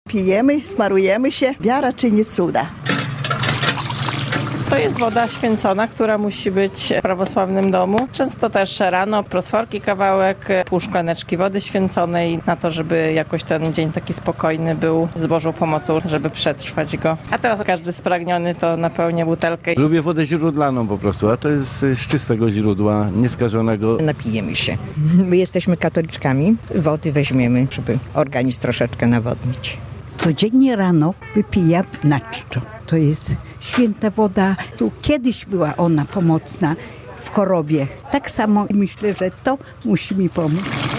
Pijemy, smarujemy się, wiara czyni cuda. To jest woda święcona, która musi być w prawosławnym domu. Często też rano prosforki kawałek, pół szklaneczki wody święconej na to, żeby jakoś ten dzień taki spokojny był z Bożą pomocą, żeby przetrwać go. A teraz każdy spragniony to napełnia butelkę. Lubię wodę źródlaną po prostu, a to jest z czystego źródła, nieskażonego. Napijemy się. My jesteśmy katoliczkami, wody weźmiemy, żeby organizm troszeczkę nawodnić. Codziennie rano wypijam na czczo. To jest święta woda. Tu kiedyś była ona pomocna w chorobie. Tak samo myślę, że to musi mi pomóc.